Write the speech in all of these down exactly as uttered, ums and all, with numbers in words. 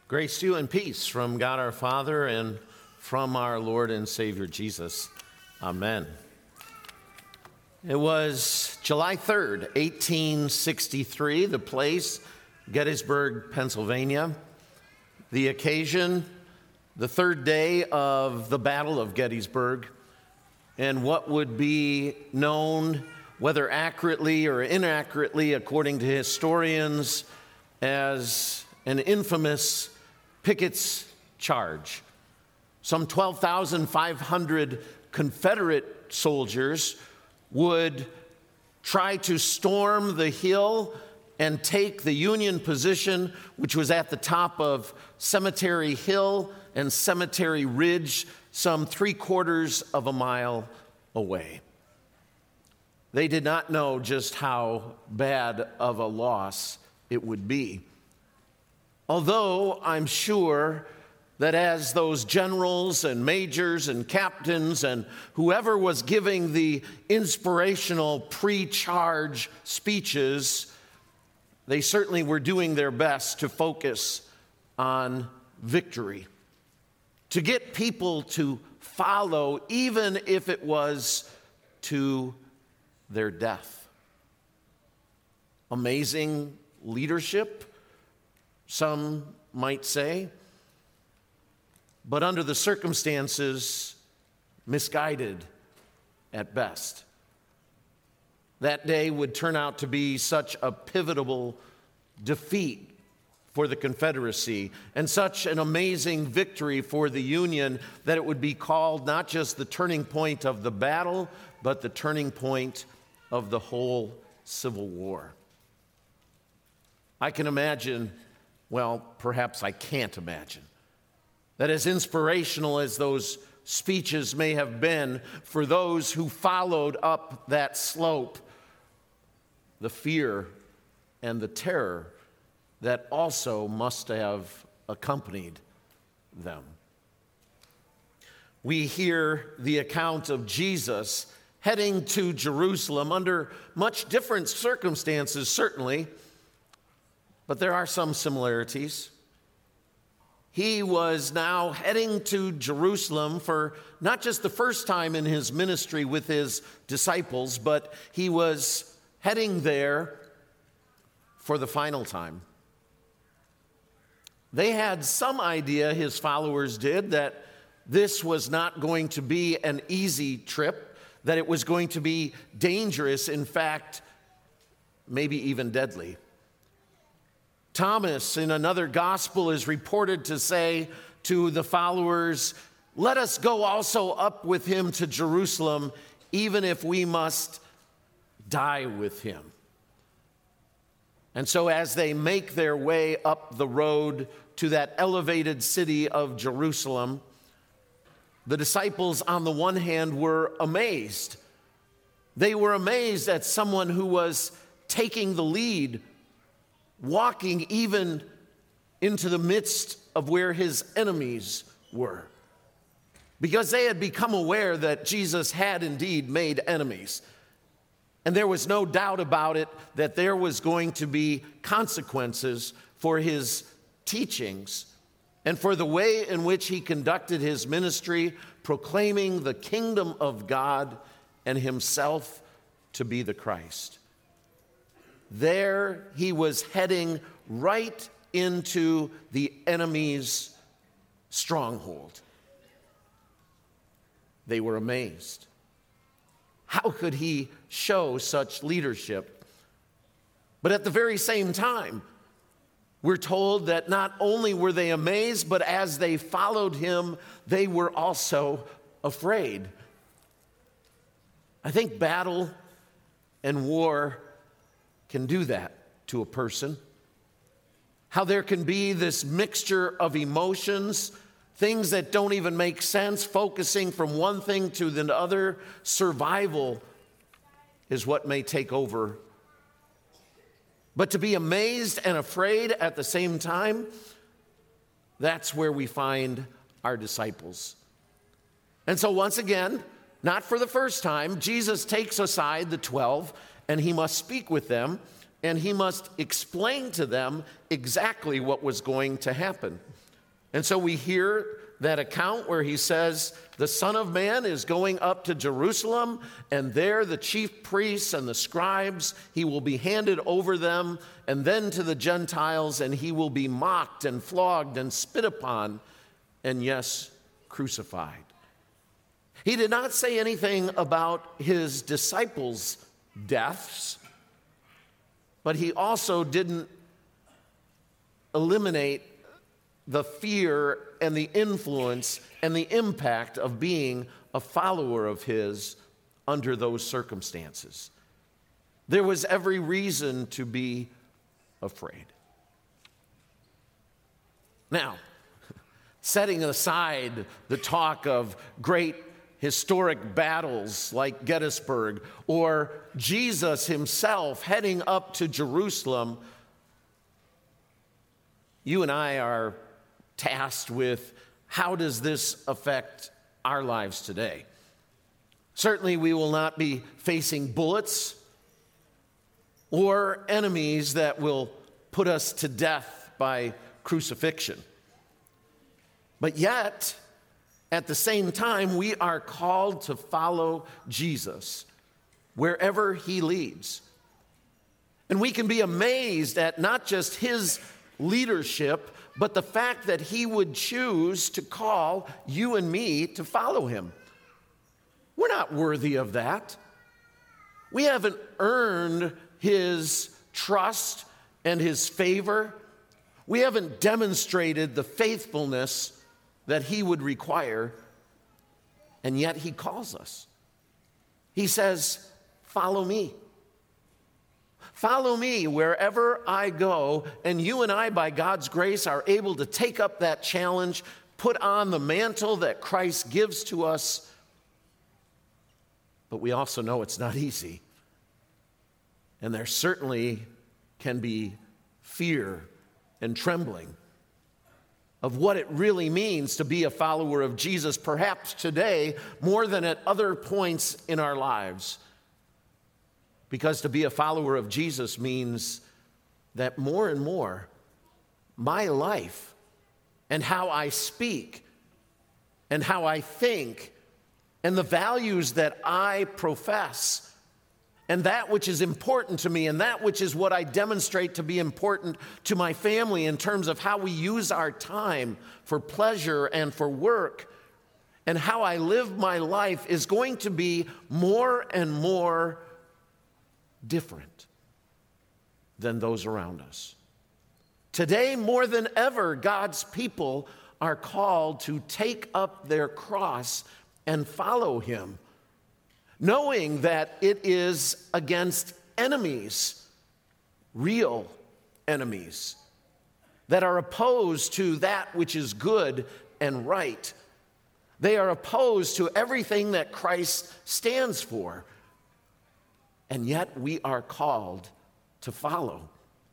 Grace to you and peace from God our Father and from our Lord and Savior Jesus. Amen. It was July third, eighteen sixty-three, the place, Gettysburg, Pennsylvania. The occasion, the third day of the Battle of Gettysburg, and what would be known, whether accurately or inaccurately, according to historians, as an infamous Pickett's Charge. Some twelve thousand five hundred Confederate soldiers would try to storm the hill and take the Union position, which was at the top of Cemetery Hill and Cemetery Ridge, some three quarters of a mile away. They did not know just how bad of a loss it would be. Although I'm sure that as those generals and majors and captains and whoever was giving the inspirational pre-charge speeches, they certainly were doing their best to focus on victory, to get people to follow, even if it was to their death. Amazing leadership, some might say, but under the circumstances, misguided at best. That day would turn out to be such a pivotal defeat for the Confederacy and such an amazing victory for the Union that it would be called not just the turning point of the battle, but the turning point of the whole Civil War. I can imagine, well, perhaps I can't imagine, that as inspirational as those speeches may have been for those who followed up that slope, the fear and the terror that also must have accompanied them. We hear the account of Jesus heading to Jerusalem under much different circumstances, certainly, but there are some similarities. He was now heading to Jerusalem for not just the first time in his ministry with his disciples, but he was heading there for the final time. They had some idea, his followers did, that this was not going to be an easy trip, that it was going to be dangerous, in fact, maybe even deadly. Thomas, in another gospel, is reported to say to the followers, "Let us go also up with him to Jerusalem, even if we must die with him." And so as they make their way up the road to that elevated city of Jerusalem, the disciples, on the one hand, were amazed. They were amazed at someone who was taking the lead, walking even into the midst of where his enemies were, because they had become aware that Jesus had indeed made enemies. And there was no doubt about it that there was going to be consequences for his teachings and for the way in which he conducted his ministry, proclaiming the kingdom of God and himself to be the Christ. There he was heading right into the enemy's stronghold. They were amazed. How could he show such leadership? But at the very same time, we're told that not only were they amazed, but as they followed him, they were also afraid. I think battle and war can do that to a person. How there can be this mixture of emotions, things that don't even make sense, focusing from one thing to the other. Survival is what may take over. But to be amazed and afraid at the same time, that's where we find our disciples. And so once again, not for the first time, Jesus takes aside the twelve and he must speak with them and he must explain to them exactly what was going to happen. And so we hear that account where he says, the Son of Man is going up to Jerusalem, and there the chief priests and the scribes, he will be handed over them, and then to the Gentiles, and he will be mocked and flogged and spit upon, and yes, crucified. He did not say anything about his disciples' deaths, but he also didn't eliminate the fear and the influence and the impact of being a follower of his under those circumstances. There was every reason to be afraid. Now, setting aside the talk of great historic battles like Gettysburg or Jesus himself heading up to Jerusalem, you and I are tasked with how does this affect our lives today? Certainly we will not be facing bullets or enemies that will put us to death by crucifixion. But yet, at the same time, we are called to follow Jesus wherever he leads. And we can be amazed at not just his leadership, but the fact that he would choose to call you and me to follow him. We're not worthy of that. We haven't earned his trust and his favor. We haven't demonstrated the faithfulness that he would require, and yet he calls us. He says, follow me. Follow me wherever I go, and you and I, by God's grace, are able to take up that challenge, put on the mantle that Christ gives to us. But we also know it's not easy. And there certainly can be fear and trembling of what it really means to be a follower of Jesus, perhaps today more than at other points in our lives. Because to be a follower of Jesus means that more and more my life and how I speak and how I think and the values that I profess and that which is important to me and that which is what I demonstrate to be important to my family in terms of how we use our time for pleasure and for work and how I live my life is going to be more and more different than those around us. Today, more than ever, God's people are called to take up their cross and follow him, knowing that it is against enemies, real enemies, that are opposed to that which is good and right. They are opposed to everything that Christ stands for. And yet we are called to follow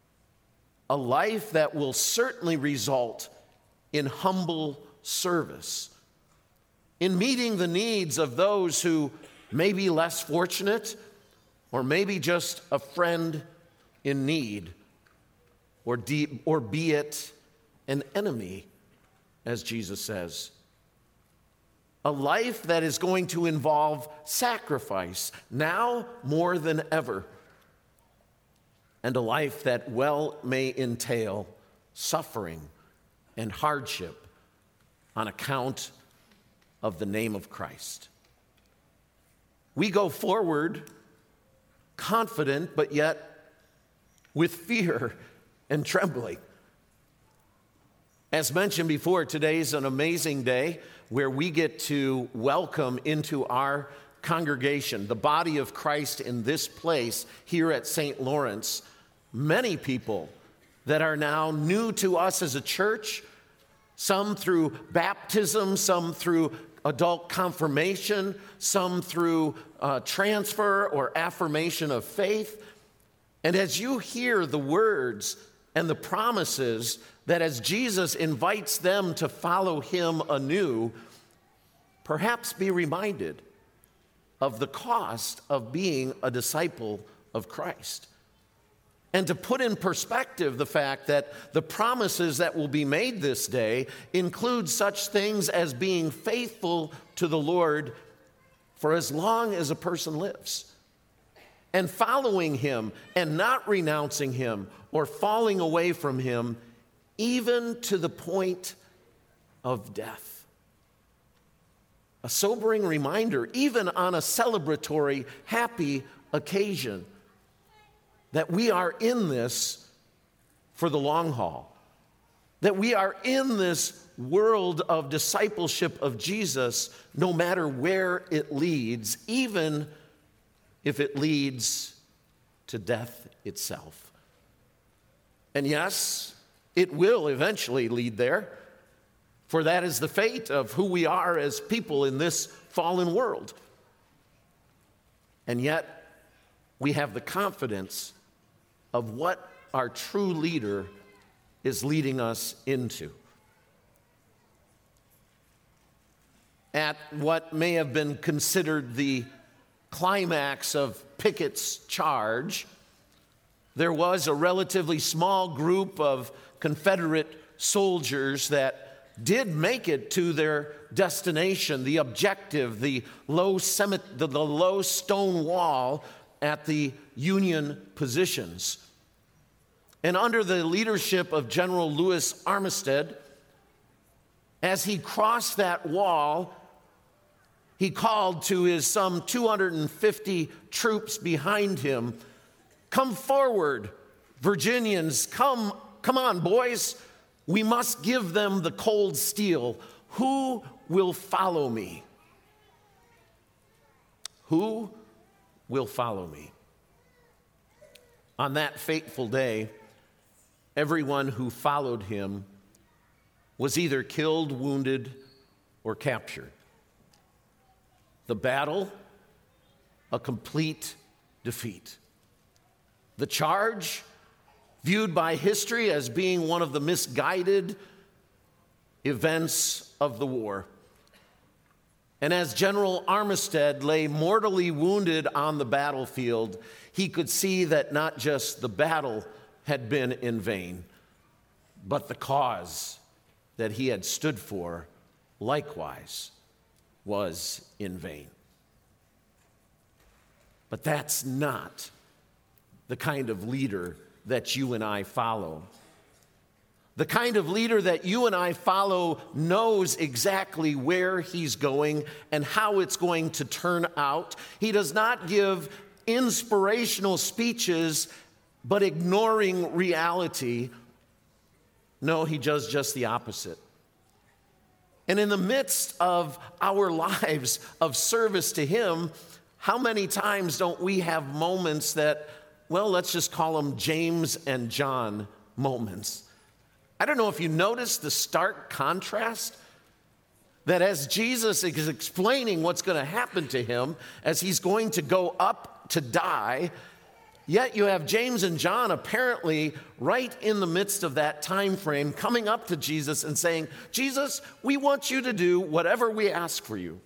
a life that will certainly result in humble service, in meeting the needs of those who may be less fortunate or maybe just a friend in need, or, de- or be it an enemy, as Jesus says. A life that is going to involve sacrifice, now more than ever. And a life that well may entail suffering and hardship on account of the name of Christ. We go forward confident, but yet with fear and trembling. As mentioned before, today's an amazing day where we get to welcome into our congregation, the body of Christ in this place here at Saint Lawrence, many people that are now new to us as a church, some through baptism, some through adult confirmation, some through uh, transfer or affirmation of faith. And as you hear the words and the promises that as Jesus invites them to follow him anew, perhaps be reminded of the cost of being a disciple of Christ. and to put in perspective the fact that the promises that will be made this day include such things as being faithful to the Lord for as long as a person lives, and following him and not renouncing him or falling away from him, even to the point of death. A sobering reminder, even on a celebratory, happy occasion, that we are in this for the long haul, that we are in this world of discipleship of Jesus no matter where it leads, even if it leads to death itself. And yes, it will eventually lead there, for that is the fate of who we are as people in this fallen world. And yet, we have the confidence of what our true leader is leading us into. At what may have been considered the climax of Pickett's charge, there was a relatively small group of Confederate soldiers that did make it to their destination, the objective, the low, cement, the, the low stone wall at the Union positions. And under the leadership of General Lewis Armistead, as he crossed that wall, he called to his some two hundred fifty troops behind him, "Come forward, Virginians, come, come on, boys. We must give them the cold steel. Who will follow me?" Who will follow me? On that fateful day, everyone who followed him was either killed, wounded, or captured. The battle, a complete defeat. The charge, viewed by history as being one of the misguided events of the war. And as General Armistead lay mortally wounded on the battlefield, he could see that not just the battle had been in vain, but the cause that he had stood for likewise was in vain. But that's not the kind of leader that you and I follow. The kind of leader that you and I follow knows exactly where he's going and how it's going to turn out. He does not give inspirational speeches, but ignoring reality. No, he does just the opposite. And in the midst of our lives of service to him, how many times don't we have moments that, well, let's just call them James and John moments? I don't know if you notice the stark contrast that as Jesus is explaining what's going to happen to him, as he's going to go up to die, yet you have James and John apparently right in the midst of that time frame coming up to Jesus and saying, "Jesus, we want you to do whatever we ask for you."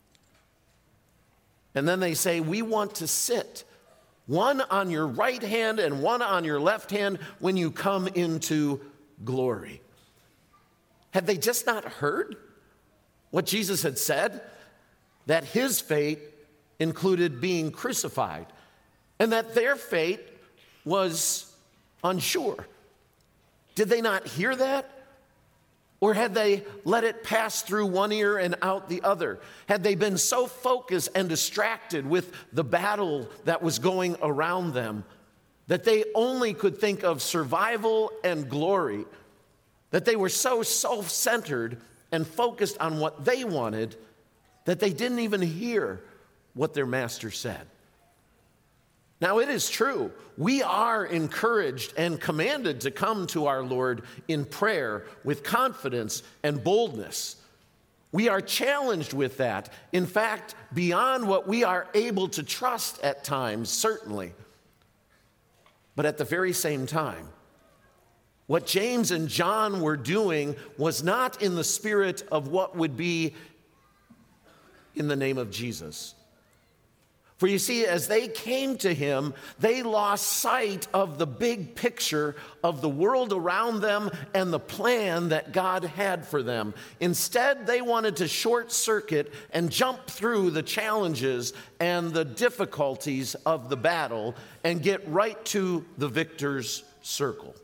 And then they say, "We want to sit, one on your right hand and one on your left hand when you come into glory." Had they just not heard what Jesus had said? That his fate included being crucified, and that their fate was unsure. Did they not hear that? Or had they let it pass through one ear and out the other? Had they been so focused and distracted with the battle that was going around them that they only could think of survival and glory, that they were so self-centered and focused on what they wanted that they didn't even hear what their master said? Now, it is true, we are encouraged and commanded to come to our Lord in prayer with confidence and boldness. We are challenged with that. In fact, beyond what we are able to trust at times, certainly. But at the very same time, what James and John were doing was not in the spirit of what would be in the name of Jesus. For you see, as they came to him, they lost sight of the big picture of the world around them and the plan that God had for them. Instead, they wanted to short circuit and jump through the challenges and the difficulties of the battle and get right to the victor's circle.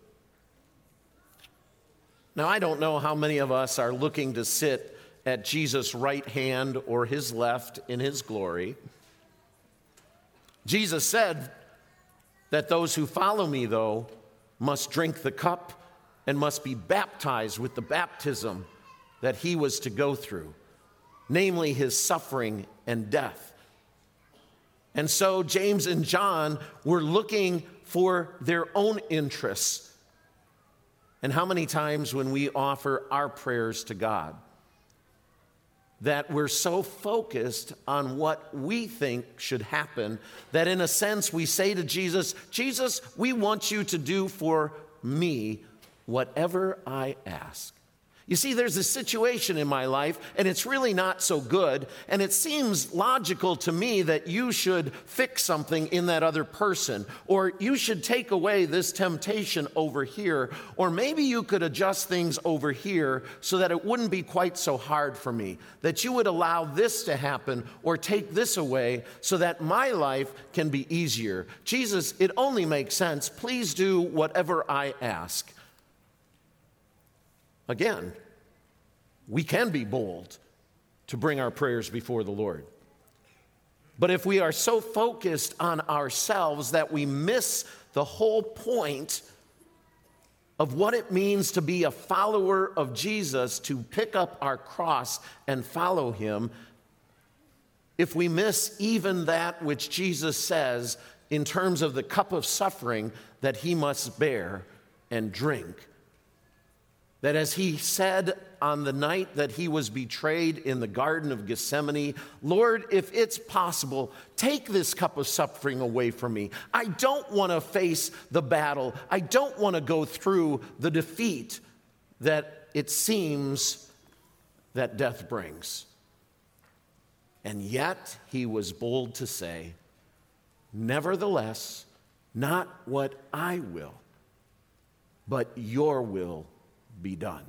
Now, I don't know how many of us are looking to sit at Jesus' right hand or his left in his glory. Jesus said that those who follow me, though, must drink the cup and must be baptized with the baptism that he was to go through, namely his suffering and death. And so James and John were looking for their own interests. And how many times when we offer our prayers to God, that we're so focused on what we think should happen that in a sense we say to Jesus, Jesus, we want you to do for me whatever I ask. You see, there's a situation in my life, and it's really not so good, and it seems logical to me that you should fix something in that other person, or you should take away this temptation over here, or maybe you could adjust things over here so that it wouldn't be quite so hard for me, that you would allow this to happen or take this away so that my life can be easier. Jesus, it only makes sense. Please do whatever I ask. Again, we can be bold to bring our prayers before the Lord. But if we are so focused on ourselves that we miss the whole point of what it means to be a follower of Jesus, to pick up our cross and follow him, if we miss even that which Jesus says in terms of the cup of suffering that he must bear and drink, that as he said on the night that he was betrayed in the Garden of Gethsemane, Lord, if it's possible, take this cup of suffering away from me. I don't want to face the battle. I don't want to go through the defeat that it seems that death brings. And yet he was bold to say, nevertheless, not what I will, but your will be done.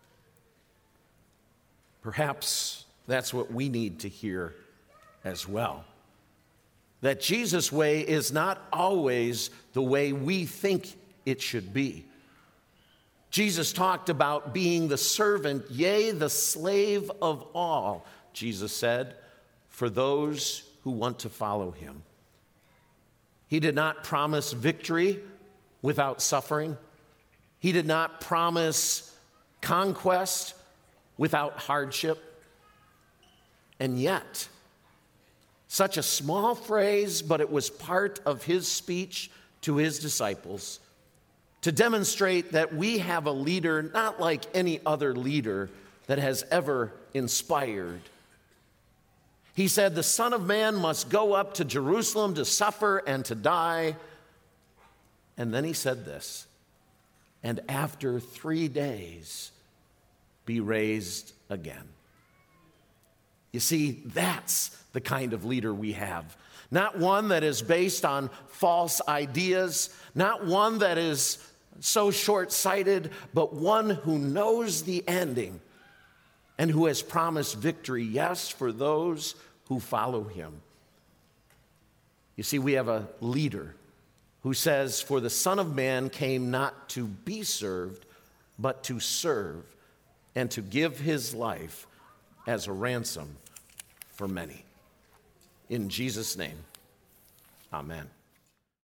Perhaps that's what we need to hear as well. That Jesus' way is not always the way we think it should be. Jesus talked about being the servant, yea, the slave of all, Jesus said, for those who want to follow him. He did not promise victory without suffering. He did not promise conquest without hardship. And yet, such a small phrase, but it was part of his speech to his disciples to demonstrate that we have a leader not like any other leader that has ever inspired. He said, the Son of Man must go up to Jerusalem to suffer and to die. And then he said this, and after three days, be raised again. You see, that's the kind of leader we have. Not one that is based on false ideas, not one that is so short-sighted, but one who knows the ending and who has promised victory, yes, for those who follow him. You see, we have a leader who says, for the Son of Man came not to be served, but to serve and to give his life as a ransom for many. In Jesus' name, amen.